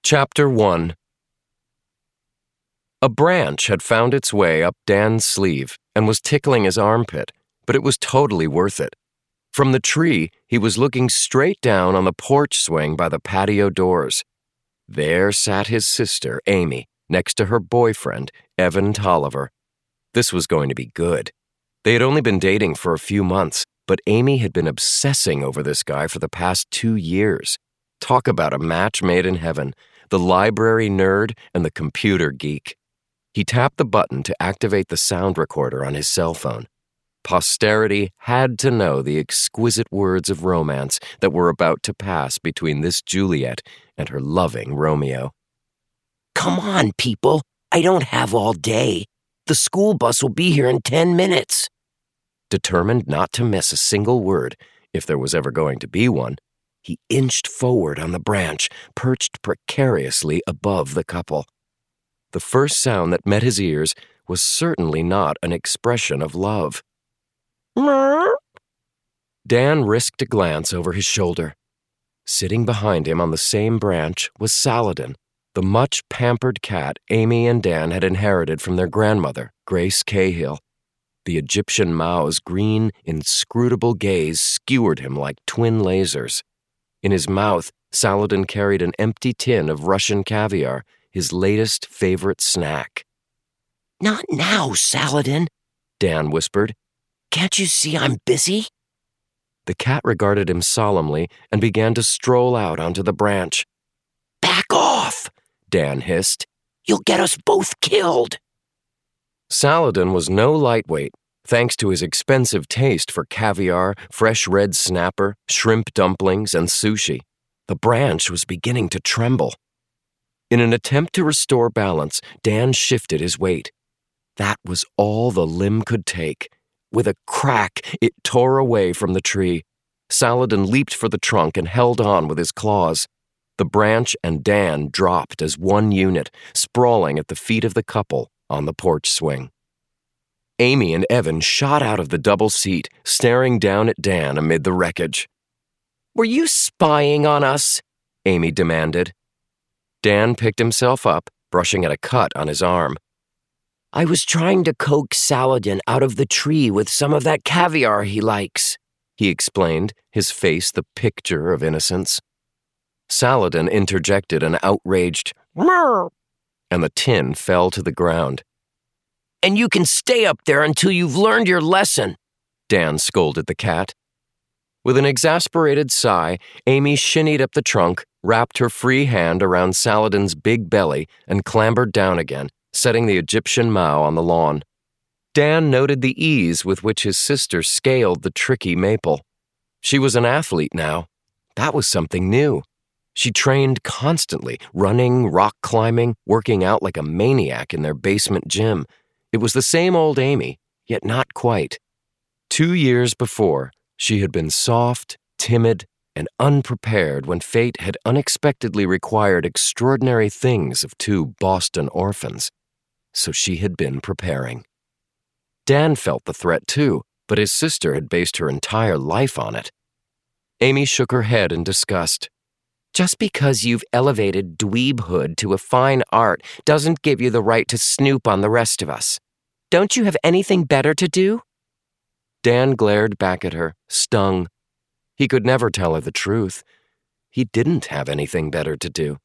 Chapter 1. A branch had found its way up Dan's sleeve and was tickling his armpit, but it was totally worth it. From the tree, he was looking straight down on the porch swing by the patio doors. There sat his sister, Amy, next to her boyfriend, Evan Tolliver. This was going to be good. They had only been dating for a few months, but Amy had been obsessing over this guy for the past 2 years. Talk about a match made in heaven, the library nerd and the computer geek. He tapped the button to activate the sound recorder on his cell phone. Posterity had to know the exquisite words of romance that were about to pass between this Juliet and her loving Romeo. Come on, people. I don't have all day. The school bus will be here in 10 minutes. Determined not to miss a single word, if there was ever going to be one, he inched forward on the branch, perched precariously above the couple. The first sound that met his ears was certainly not an expression of love. Dan risked a glance over his shoulder. Sitting behind him on the same branch was Saladin, the much-pampered cat Amy and Dan had inherited from their grandmother, Grace Cahill. The Egyptian Mao's green, inscrutable gaze skewered him like twin lasers. In his mouth, Saladin carried an empty tin of Russian caviar, his latest favorite snack. Not now, Saladin, Dan whispered. Can't you see I'm busy? The cat regarded him solemnly and began to stroll out onto the branch. Back off, Dan hissed. You'll get us both killed. Saladin was no lightweight, thanks to his expensive taste for caviar, fresh red snapper, shrimp dumplings, and sushi. The branch was beginning to tremble. In an attempt to restore balance, Dan shifted his weight. That was all the limb could take. With a crack, it tore away from the tree. Saladin leaped for the trunk and held on with his claws. The branch and Dan dropped as one unit, sprawling at the feet of the couple on the porch swing. Amy and Evan shot out of the double seat, staring down at Dan amid the wreckage. Were you spying on us? Amy demanded. Dan picked himself up, brushing at a cut on his arm. I was trying to coax Saladin out of the tree with some of that caviar he likes, he explained, his face the picture of innocence. Saladin interjected an outraged "Meow," and the tin fell to the ground. And you can stay up there until you've learned your lesson, Dan scolded the cat. With an exasperated sigh, Amy shinnied up the trunk, wrapped her free hand around Saladin's big belly, and clambered down again, setting the Egyptian Mao on the lawn. Dan noted the ease with which his sister scaled the tricky maple. She was an athlete now. That was something new. She trained constantly, running, rock climbing, working out like a maniac in their basement gym. It was the same old Amy, yet not quite. 2 years before, she had been soft, timid, and unprepared when fate had unexpectedly required extraordinary things of 2 Boston orphans. So she had been preparing. Dan felt the threat too, but his sister had based her entire life on it. Amy shook her head in disgust. Just because you've elevated dweebhood to a fine art doesn't give you the right to snoop on the rest of us. Don't you have anything better to do? Dan glared back at her, stung. He could never tell her the truth. He didn't have anything better to do.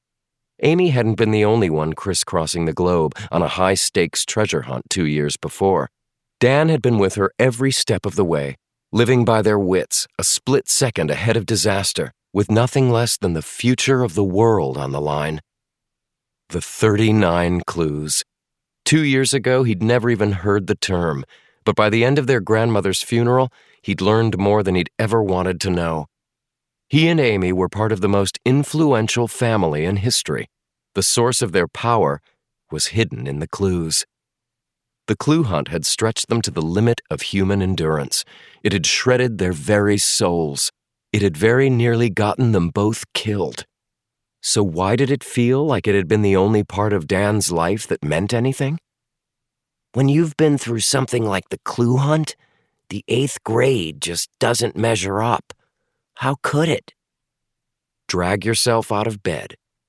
Amy hadn't been the only one crisscrossing the globe on a high-stakes treasure hunt 2 years before. Dan had been with her every step of the way, living by their wits, a split second ahead of disaster, with nothing less than the future of the world on the line. The 39 clues. 2 years ago, he'd never even heard the term, but by the end of their grandmother's funeral, he'd learned more than he'd ever wanted to know. He and Amy were part of the most influential family in history. The source of their power was hidden in the clues. The clue hunt had stretched them to the limit of human endurance. It had shredded their very souls. It had very nearly gotten them both killed. So why did it feel like it had been the only part of Dan's life that meant anything? When you've been through something like the clue hunt, the 8th grade just doesn't measure up. How could it? Drag yourself out of bed,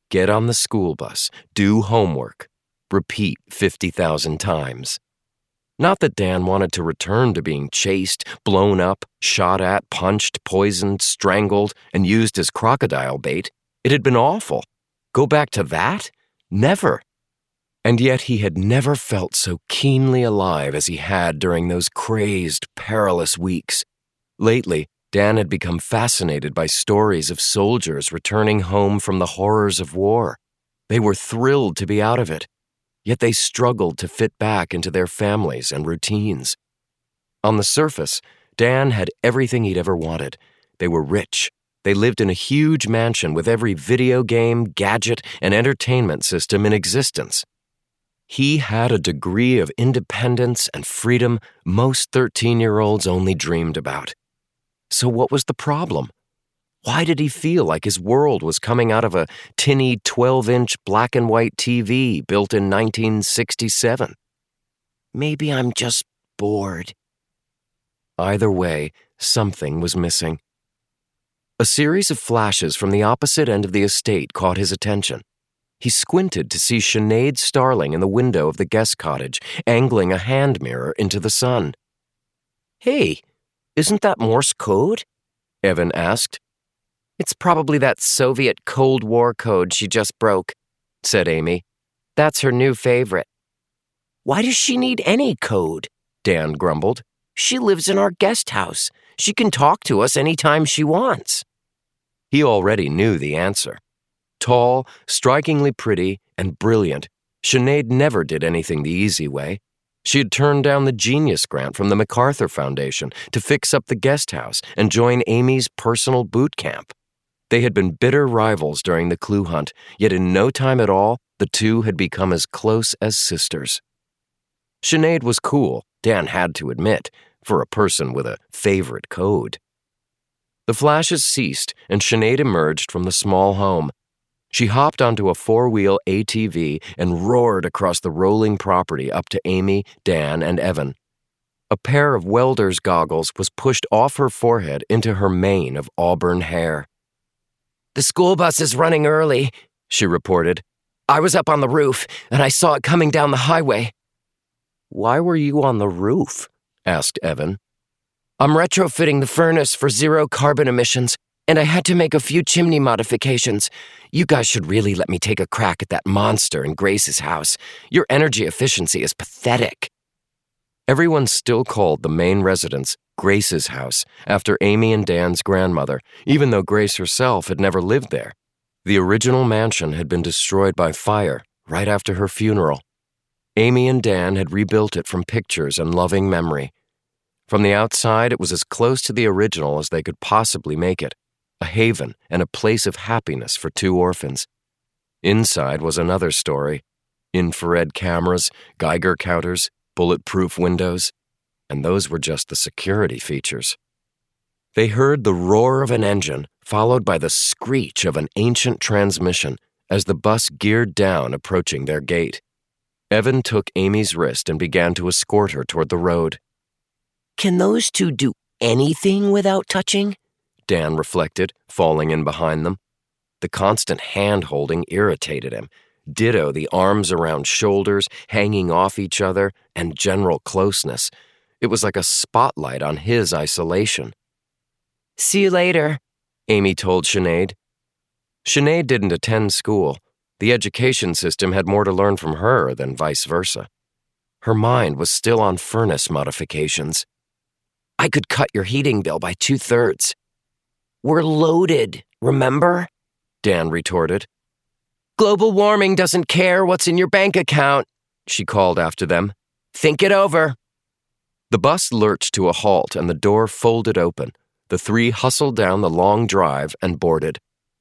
Get on the school bus, do homework, repeat 50,000 times. Not that Dan wanted to return to being chased, blown up, shot at, punched, poisoned, strangled, and used as crocodile bait. It had been awful. Go back to that? Never. And yet he had never felt so keenly alive as he had during those crazed, perilous weeks. Lately, Dan had become fascinated by stories of soldiers returning home from the horrors of war. They were thrilled to be out of it, yet they struggled to fit back into their families and routines. On the surface, Dan had everything he'd ever wanted. They were rich. They lived in a huge mansion with every video game, gadget, and entertainment system in existence. He had a degree of independence and freedom most 13-year-olds only dreamed about. So what was the problem? Why did he feel like his world was coming out of a tinny 12-inch black and white TV built in 1967? Maybe I'm just bored. Either way, something was missing. A series of flashes from the opposite end of the estate caught his attention. He squinted to see Sinead Starling in the window of the guest cottage, angling a hand mirror into the sun. Hey, isn't that Morse code? Evan asked. It's probably that Soviet Cold War code she just broke, said Amy. That's her new favorite. Why does she need any code? Dan grumbled. She lives in our guest house. She can talk to us anytime she wants. He already knew the answer. Tall, strikingly pretty, and brilliant, Sinead never did anything the easy way. She had turned down the Genius Grant from the MacArthur Foundation to fix up the guest house and join Amy's personal boot camp. They had been bitter rivals during the clue hunt, yet in no time at all, the two had become as close as sisters. Sinead was cool, Dan had to admit, for a person with a favorite code. The flashes ceased, and Sinead emerged from the small home. She hopped onto a 4-wheel ATV and roared across the rolling property up to Amy, Dan, and Evan. A pair of welder's goggles was pushed off her forehead into her mane of auburn hair. The school bus is running early, she reported. I was up on the roof, and I saw it coming down the highway. Why were you on the roof? Asked Evan. I'm retrofitting the furnace for zero carbon emissions, and I had to make a few chimney modifications. You guys should really let me take a crack at that monster in Grace's house. Your energy efficiency is pathetic. Everyone still called the main residence Grace's house after Amy and Dan's grandmother, even though Grace herself had never lived there. The original mansion had been destroyed by fire right after her funeral. Amy and Dan had rebuilt it from pictures and loving memory. From the outside, it was as close to the original as they could possibly make it, a haven and a place of happiness for two orphans. Inside was another story. Infrared cameras, Geiger counters, bulletproof windows, and those were just the security features. They heard the roar of an engine, followed by the screech of an ancient transmission as the bus geared down, approaching their gate. Evan took Amy's wrist and began to escort her toward the road. Can those two do anything without touching? Dan reflected, falling in behind them. The constant hand-holding irritated him. Ditto the arms around shoulders, hanging off each other, and general closeness. It was like a spotlight on his isolation. See you later, Amy told Sinead. Sinead didn't attend school. The education system had more to learn from her than vice versa. Her mind was still on furnace modifications. I could cut your heating bill by 2/3. We're loaded, remember? Dan retorted. Global warming doesn't care what's in your bank account, she called after them. Think it over. The bus lurched to a halt and the door folded open. The three hustled down the long drive and boarded.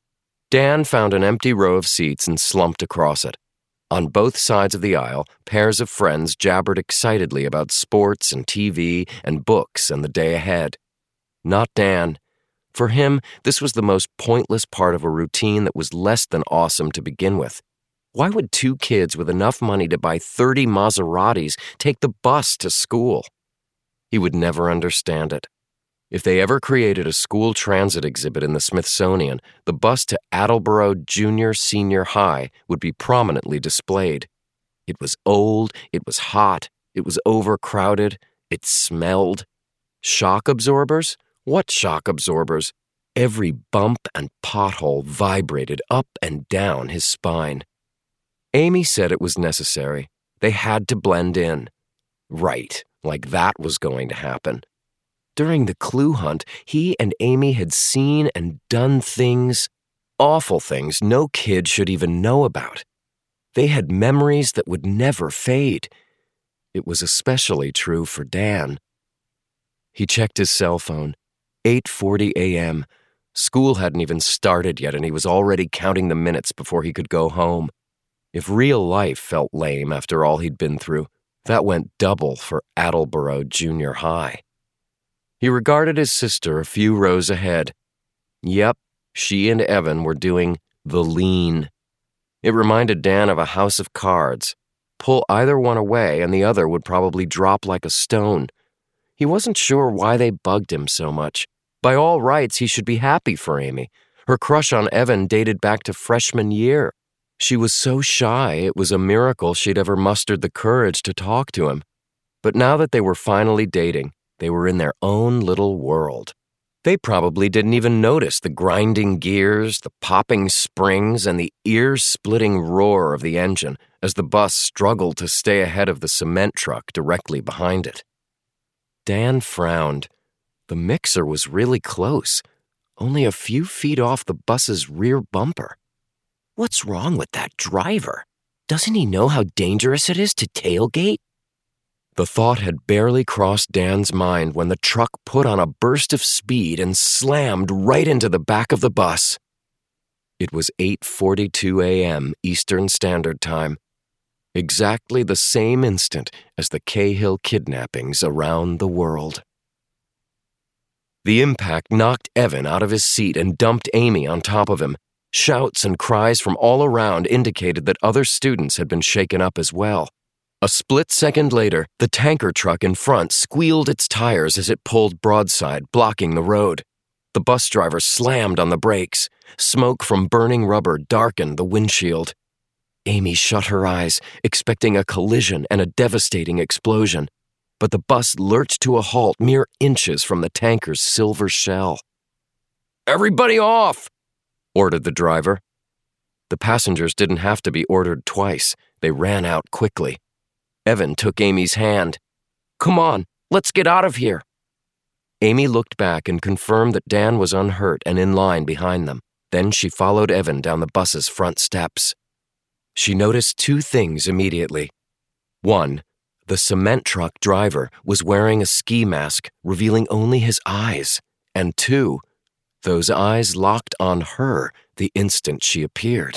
Dan found an empty row of seats and slumped across it. On both sides of the aisle, pairs of friends jabbered excitedly about sports and TV and books and the day ahead. Not Dan. For him, this was the most pointless part of a routine that was less than awesome to begin with. Why would two kids with enough money to buy 30 Maseratis take the bus to school? He would never understand it. If they ever created a school transit exhibit in the Smithsonian, the bus to Attleboro Junior Senior High would be prominently displayed. It was old, it was hot, it was overcrowded, it smelled. Shock absorbers? What shock absorbers? Every bump and pothole vibrated up and down his spine. Amy said it was necessary. They had to blend in. Right, like that was going to happen. During the clue hunt, he and Amy had seen and done things, awful things no kid should even know about. They had memories that would never fade. It was especially true for Dan. He checked his cell phone. 8:40 a.m. School hadn't even started yet, and he was already counting the minutes before he could go home. If real life felt lame after all he'd been through, that went double for Attleboro Junior High. He regarded his sister a few rows ahead. Yep, she and Evan were doing the lean. It reminded Dan of a house of cards. Pull either one away and the other would probably drop like a stone. He wasn't sure why they bugged him so much. By all rights, he should be happy for Amy. Her crush on Evan dated back to freshman year. She was so shy, it was a miracle she'd ever mustered the courage to talk to him. But now that they were finally dating, they were in their own little world. They probably didn't even notice the grinding gears, the popping springs, and the ear-splitting roar of the engine as the bus struggled to stay ahead of the cement truck directly behind it. Dan frowned. The mixer was really close, only a few feet off the bus's rear bumper. What's wrong with that driver? Doesn't he know how dangerous it is to tailgate? The thought had barely crossed Dan's mind when the truck put on a burst of speed and slammed right into the back of the bus. It was 8:42 a.m. Eastern Standard Time, exactly the same instant as the Cahill kidnappings around the world. The impact knocked Evan out of his seat and dumped Amy on top of him. Shouts and cries from all around indicated that other students had been shaken up as well. A split second later, the tanker truck in front squealed its tires as it pulled broadside, blocking the road. The bus driver slammed on the brakes. Smoke from burning rubber darkened the windshield. Amy shut her eyes, expecting a collision and a devastating explosion. But the bus lurched to a halt mere inches from the tanker's silver shell. "Everybody off!" ordered the driver. The passengers didn't have to be ordered twice. They ran out quickly. Evan took Amy's hand. "Come on, let's get out of here." Amy looked back and confirmed that Dan was unhurt and in line behind them. Then she followed Evan down the bus's front steps. She noticed two things immediately. One, the cement truck driver was wearing a ski mask, revealing only his eyes. And two, those eyes locked on her the instant she appeared.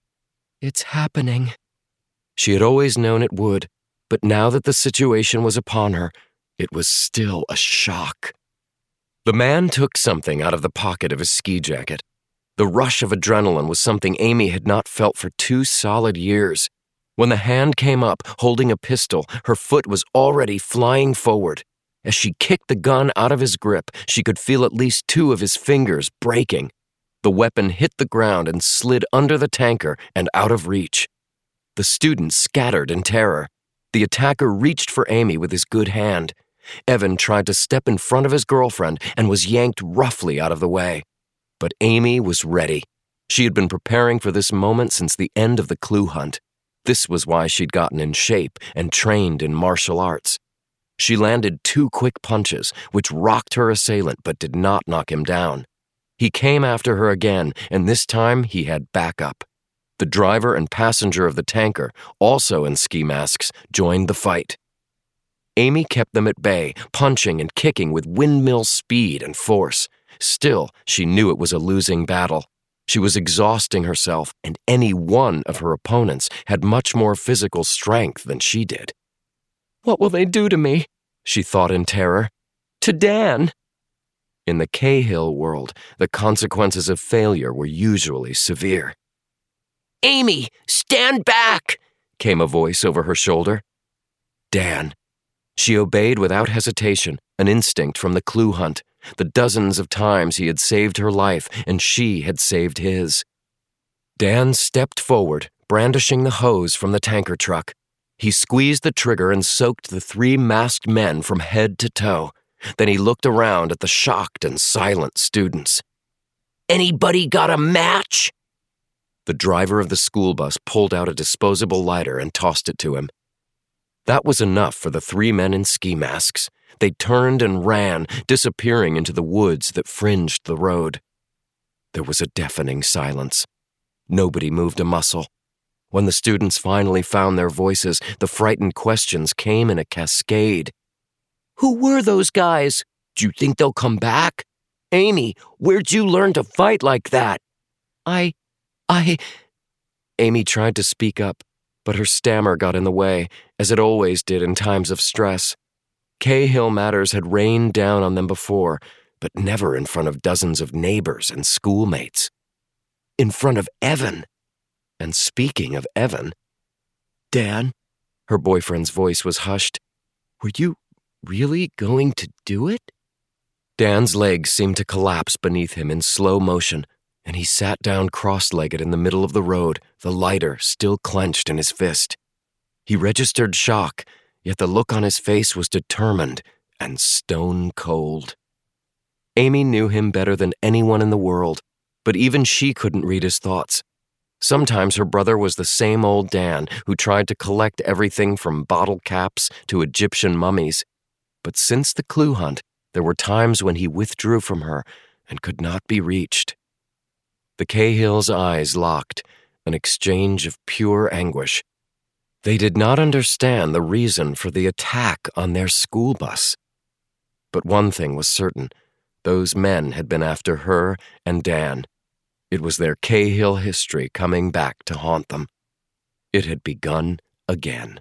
It's happening. She had always known it would, but now that the situation was upon her, it was still a shock. The man took something out of the pocket of his ski jacket. The rush of adrenaline was something Amy had not felt for 2 solid years. When the hand came up, holding a pistol, her foot was already flying forward. As she kicked the gun out of his grip, she could feel at least 2 of his fingers breaking. The weapon hit the ground and slid under the tanker and out of reach. The students scattered in terror. The attacker reached for Amy with his good hand. Evan tried to step in front of his girlfriend and was yanked roughly out of the way. But Amy was ready. She had been preparing for this moment since the end of the clue hunt. This was why she'd gotten in shape and trained in martial arts. She landed 2 quick punches, which rocked her assailant but did not knock him down. He came after her again, and this time he had backup. The driver and passenger of the tanker, also in ski masks, joined the fight. Amy kept them at bay, punching and kicking with windmill speed and force. Still, she knew it was a losing battle. She was exhausting herself, and any one of her opponents had much more physical strength than she did. What will they do to me? She thought in terror. To Dan? In the Cahill world, the consequences of failure were usually severe. Amy, stand back, came a voice over her shoulder. Dan. She obeyed without hesitation, an instinct from the clue hunt. the dozens of times he had saved her life and she had saved his. Dan stepped forward, brandishing the hose from the tanker truck. He squeezed the trigger and soaked the 3 masked men from head to toe. Then he looked around at the shocked and silent students. "Anybody got a match?" The driver of the school bus pulled out a disposable lighter and tossed it to him. That was enough for the 3 men in ski masks. They turned and ran, disappearing into the woods that fringed the road. There was a deafening silence. Nobody moved a muscle. When the students finally found their voices, the frightened questions came in a cascade. "Who were those guys? Do you think they'll come back? Amy, where'd you learn to fight like that?" I... Amy tried to speak up, but her stammer got in the way, as it always did in times of stress. Cahill matters had rained down on them before, but never in front of dozens of neighbors and schoolmates. In front of Evan. And speaking of Evan, "Dan," her boyfriend's voice was hushed, "were you really going to do it?" Dan's legs seemed to collapse beneath him in slow motion, and he sat down cross-legged in the middle of the road, the lighter still clenched in his fist. He registered shock, yet the look on his face was determined and stone cold. Amy knew him better than anyone in the world, but even she couldn't read his thoughts. Sometimes her brother was the same old Dan who tried to collect everything from bottle caps to Egyptian mummies. But since the clue hunt, there were times when he withdrew from her and could not be reached. The Cahills' eyes locked, an exchange of pure anguish. They did not understand the reason for the attack on their school bus. But one thing was certain. Those men had been after her and Dan. It was their Cahill history coming back to haunt them. It had begun again.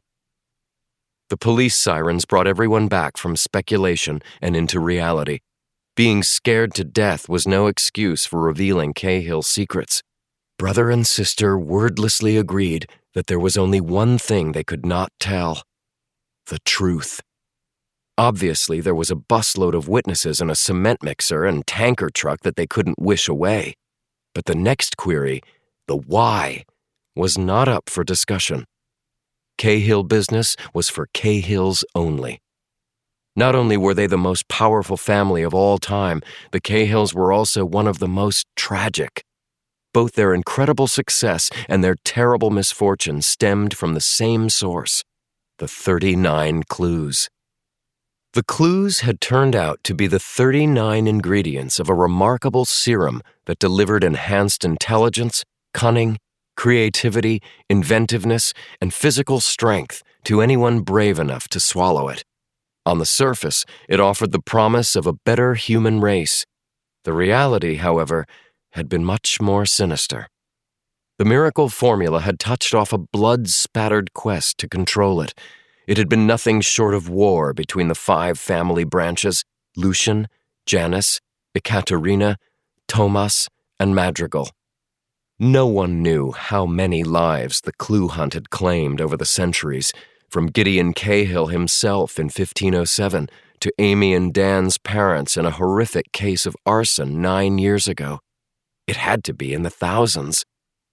The police sirens brought everyone back from speculation and into reality. Being scared to death was no excuse for revealing Cahill's secrets. Brother and sister wordlessly agreed that there was only one thing they could not tell: the truth. Obviously, there was a busload of witnesses and a cement mixer and tanker truck that they couldn't wish away. But the next query, the why, was not up for discussion. Cahill business was for Cahills only. Not only were they the most powerful family of all time, the Cahills were also one of the most tragic. Both their incredible success and their terrible misfortune stemmed from the same source, the 39 clues. The clues had turned out to be the 39 ingredients of a remarkable serum that delivered enhanced intelligence, cunning, creativity, inventiveness, and physical strength to anyone brave enough to swallow it. On the surface, it offered the promise of a better human race. The reality, however, had been much more sinister. The miracle formula had touched off a blood-spattered quest to control it. It had been nothing short of war between the 5 family branches: Lucian, Janus, Ekaterina, Thomas, and Madrigal. No one knew how many lives the clue hunt had claimed over the centuries, from Gideon Cahill himself in 1507 to Amy and Dan's parents in a horrific case of arson 9 years ago. It had to be in the thousands.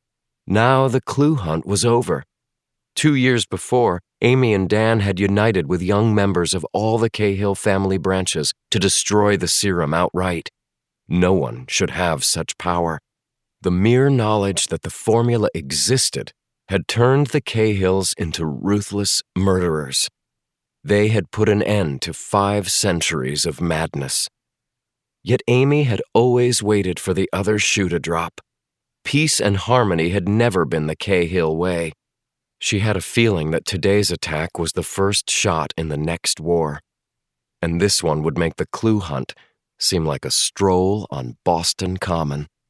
Now the clue hunt was over. 2 years before, Amy and Dan had united with young members of all the Cahill family branches to destroy the serum outright. No one should have such power. The mere knowledge that the formula existed had turned the Cahills into ruthless murderers. They had put an end to 5 centuries of madness. Yet Amy had always waited for the other shoe to drop. Peace and harmony had never been the Cahill way. She had a feeling that today's attack was the first shot in the next war, and this one would make the clue hunt seem like a stroll on Boston Common.